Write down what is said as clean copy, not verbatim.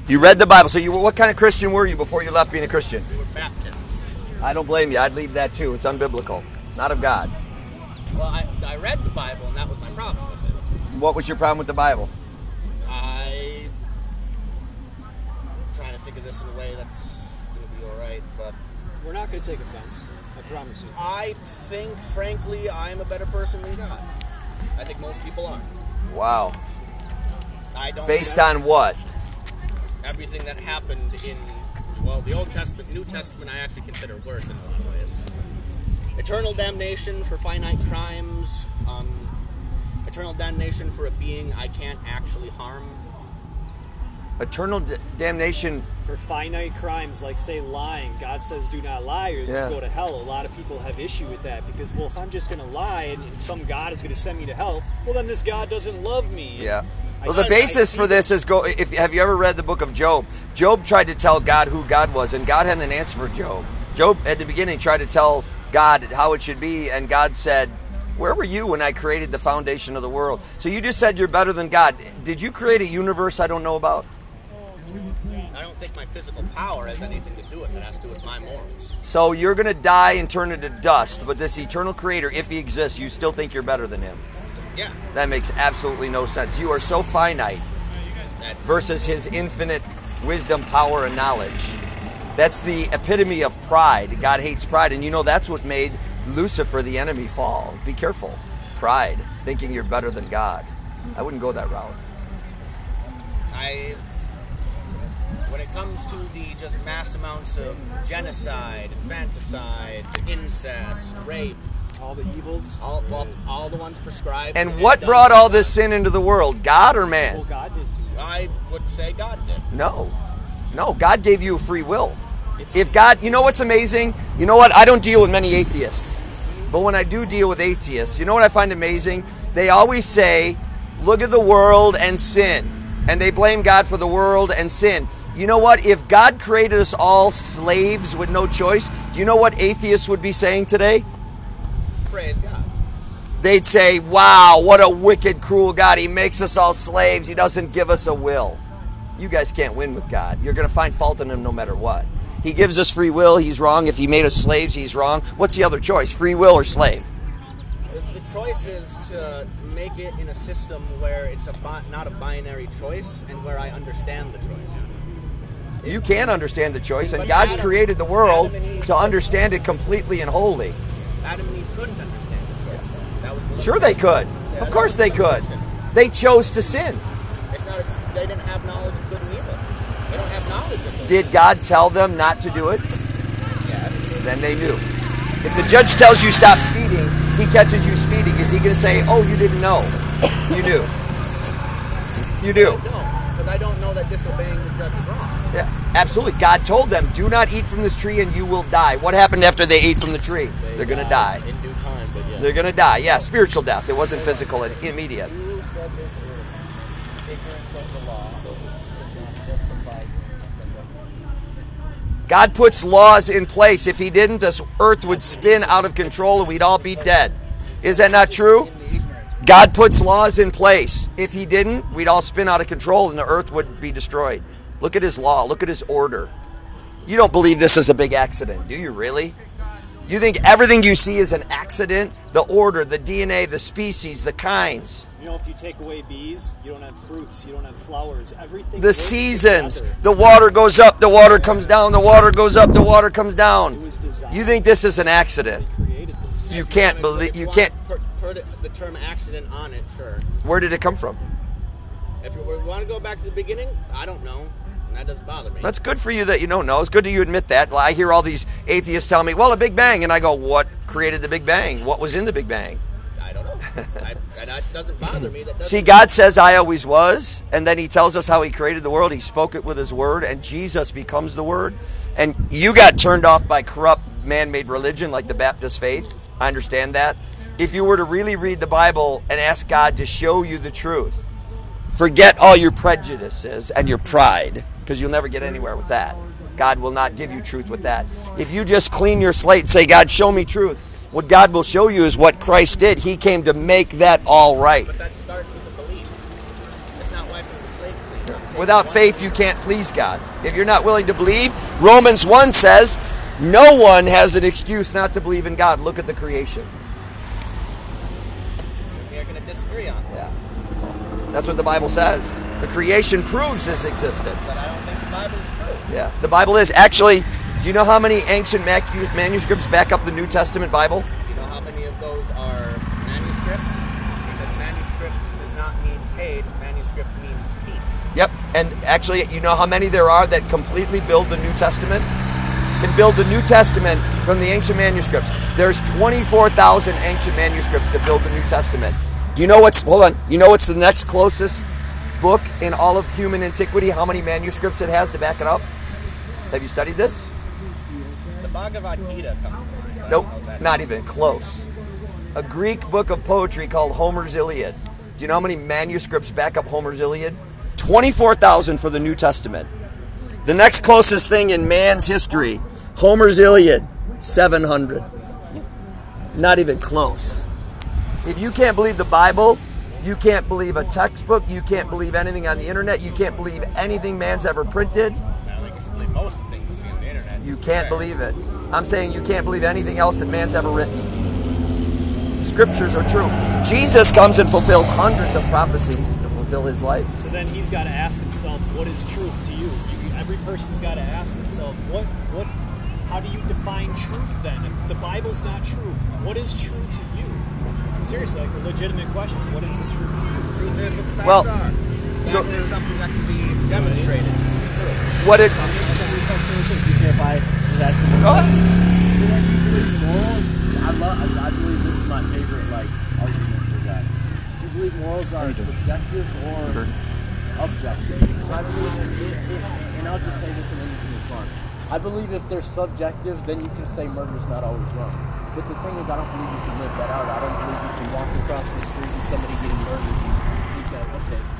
You read the Bible. So what kind of Christian were you before you left being a Christian? We were Baptists. I don't blame you. I'd leave that too. It's unbiblical. Not of God. Well, I read the Bible, and that was my problem with it. What was your problem with the Bible? I'm trying to think of this in a way that's going to be all right, but we're not going to take offense. I promise you. I think, frankly, I'm a better person than God. I think most people are. Wow. I don't. Based on what? Everything that happened in, well, the Old Testament, New Testament, I actually consider worse in a lot of ways. Eternal damnation for finite crimes. Eternal damnation for a being I can't actually harm. Eternal damnation for finite crimes, like say lying. God says do not lie or you go to hell. A lot of people have issue with that because, well, if I'm just going to lie and some God is going to send me to hell, well, then this God doesn't love me. Yeah. Well, the basis for this is have you ever read the book of Job? Job tried to tell God who God was, and God had an answer for Job. Job, at the beginning, tried to tell God how it should be, and God said, where were you when I created the foundation of the world? So you just said you're better than God. Did you create a universe I don't know about? I don't think my physical power has anything to do with it. It has to do with my morals. So you're going to die and turn into dust, but this eternal creator, if he exists, you still think you're better than him. Yeah. That makes absolutely no sense. You are so finite versus his infinite wisdom, power, and knowledge. That's the epitome of pride. God hates pride, and you know that's what made Lucifer, the enemy, fall. Be careful. Pride, thinking you're better than God. I wouldn't go that route. When it comes to the just mass amounts of genocide, infanticide, incest, rape, all the evils, all the ones prescribed. And what brought all this sin into the world? God or man? Well, God did. I would say God did. No, God gave you free will. If God, you know what's amazing? You know what? I don't deal with many atheists. But when I do deal with atheists, you know what I find amazing? They always say, look at the world and sin. And they blame God for the world and sin. You know what? If God created us all slaves with no choice, do you know what atheists would be saying today? Praise God. They'd say, wow, what a wicked, cruel God. He makes us all slaves. He doesn't give us a will. You guys can't win with God. You're going to find fault in him no matter what. He gives us free will. He's wrong. If he made us slaves, he's wrong. What's the other choice? Free will or slave? The choice is to make it in a system where it's not a binary choice and where I understand the choice. You can understand the choice, and God's created the world to understand it completely and wholly. Adam and Eve couldn't understand the choice. That was Sure they could. Of course they could. They chose to sin. They didn't have knowledge of good and evil. They don't have knowledge of it. Did God tell them not to do it? Yes. Then they knew. If the judge tells you stop speeding, he catches you speeding, is he going to say, oh, you didn't know? You do. You do. No, because I don't know that disobeying the judge is wrong. Yeah, absolutely. God told them, do not eat from this tree and you will die. What happened after they ate from the tree? They're going to die. In due time, but yeah. They're going to die. Yeah, spiritual death. It wasn't physical and immediate. You said this earlier. Ignorance of the law does not justify. God puts laws in place. If he didn't, this earth would spin out of control and we'd all be dead. Is that not true? God puts laws in place. If he didn't, we'd all spin out of control and the earth would be destroyed. Look at his law. Look at his order. You don't believe this is a big accident, do you really? You think everything you see is an accident? The order, the DNA, the species, the kinds. You know, if you take away bees, you don't have fruits, you don't have flowers, everything. The seasons. The water goes up, the water comes down, the water goes up, the water comes down. You think this is an accident? You can't believe, you can't. Put the term accident on it, sure. Where did it come from? If we want to go back to the beginning, I don't know. And that doesn't bother me. That's good for you that you don't know. It's good that you admit that. I hear all these atheists tell me, well, a Big Bang. And I go, what created the Big Bang? What was in the Big Bang? I don't know. That doesn't bother me. See, God says, I always was. And then he tells us how he created the world. He spoke it with his word. And Jesus becomes the word. And you got turned off by corrupt man-made religion like the Baptist faith. I understand that. If you were to really read the Bible and ask God to show you the truth, forget all your prejudices and your pride, because you'll never get anywhere with that. God will not give you truth with that. If you just clean your slate and say, God, show me truth, what God will show you is what Christ did. He came to make that all right. But that starts with the belief. It's not wiping the slate clean. Without faith, you can't please God. If you're not willing to believe, Romans 1 says, no one has an excuse not to believe in God. Look at the creation. We're going to disagree on that. Yeah. That's what the Bible says. The creation proves His existence. But I don't think the Bible is true. Yeah. The Bible is. Actually, do you know how many ancient manuscripts back up the New Testament Bible? You know how many of those are manuscripts? Because manuscript does not mean page. Manuscript means piece. Yep. And actually, you know how many there are that completely build the New Testament? Can build the New Testament from the ancient manuscripts. There's 24,000 ancient manuscripts that build the New Testament. Do you know what's, hold on, you know what's the next closest book in all of human antiquity? How many manuscripts it has to back it up? Have you studied this? The Bhagavad Gita comes to mind. Nope, not even close. A Greek book of poetry called Homer's Iliad. Do you know how many manuscripts back up Homer's Iliad? 24,000 for the New Testament. The next closest thing in man's history, Homer's Iliad, 700. Not even close. If you can't believe the Bible, you can't believe a textbook, you can't believe anything on the internet, you can't believe anything man's ever printed. I think you should believe most of the things you see on the internet. You can't believe it. I'm saying you can't believe anything else that man's ever written. Scriptures are true. Jesus comes and fulfills hundreds of prophecies to fulfill His life. So then he's got to ask himself, what is truth to you? Every person's got to ask themselves, how do you define truth then? If the Bible's not true, what is true to you? Seriously, like a legitimate question. What is the truth to you? Truth is what the facts Well, are. Fact is something that can be demonstrated. What it? If I was asking Go ahead. morals, I believe this is my favorite argument for that. Do you believe morals are subjective or objective? I believe and I'll just say this in anything is fun. I believe if they're subjective, then you can say murder's not always wrong. But the thing is, I don't believe you can live that out. I don't believe you can walk across the street and somebody getting murdered. You think that, okay,